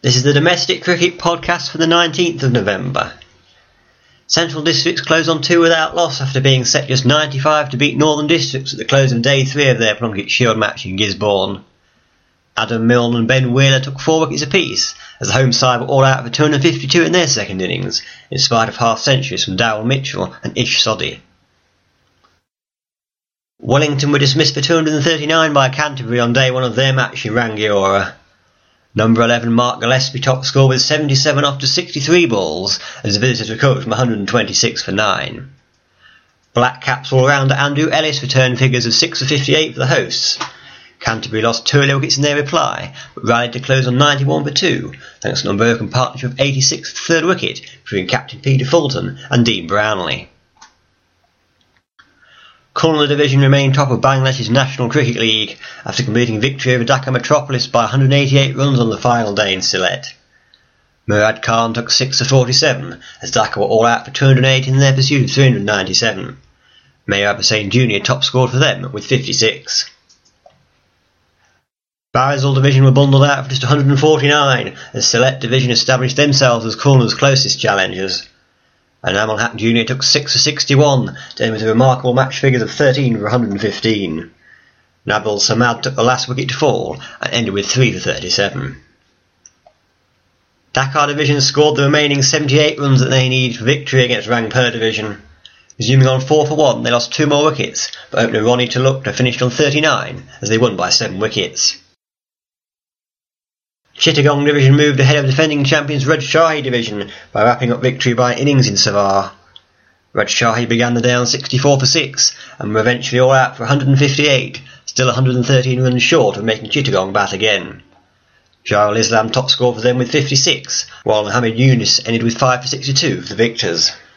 This is the Domestic Cricket Podcast for the 19th of November. Central Districts close on 2 without loss after being set just 95 to beat Northern Districts at the close of Day 3 of their Plunket Shield match in Gisborne. Adam Milne and Ben Wheeler took 4 wickets apiece as the home side were all out for 252 in their second innings, in spite of half-centuries from Darryl Mitchell and Ish Sodhi. Wellington were dismissed for 239 by Canterbury on Day 1 of their match in Rangiora. Number 11 Mark Gillespie topped score with 77 off to 63 balls as the visitors recovered from 126 for 9. Black Caps all-rounder Andrew Ellis returned figures of 6 for 58 for the hosts. Canterbury lost 2 early wickets in their reply, but rallied to close on 91 for 2, thanks to an unbroken partnership of 86 for the third wicket between captain Peter Fulton and Dean Brownlee. Kunal Division remained top of Bangladesh's National Cricket League after completing victory over Dhaka Metropolis by 188 runs on the final day in Sylhet. Murad Khan took 6 for 47 as Dhaka were all out for 208 in their pursuit of 397. Mayab Hussain Jr. top scored for them with 56. Barisal Division were bundled out for just 149 as Sylhet Division established themselves as Kunal's closest challengers. And Amal Haq Jr. took 6 for 61 to end with a remarkable match figures of 13 for 115. Nabil Samad took the last wicket to fall and ended with 3 for 37. Dhaka Division scored the remaining 78 runs that they needed for victory against Rangpur Division. Resuming on 4 for 1, they lost 2 more wickets, but opener Ronnie Talukder finished on 39 as they won by 7 wickets. Chittagong Division moved ahead of defending champions Rajshahi Division by wrapping up victory by innings in Savar. Rajshahi began the day on 64 for 6 and were eventually all out for 158, still 113 runs short of making Chittagong bat again. Jairul Islam top scored for them with 56, while Mohammed Yunus ended with 5 for 62 for the victors.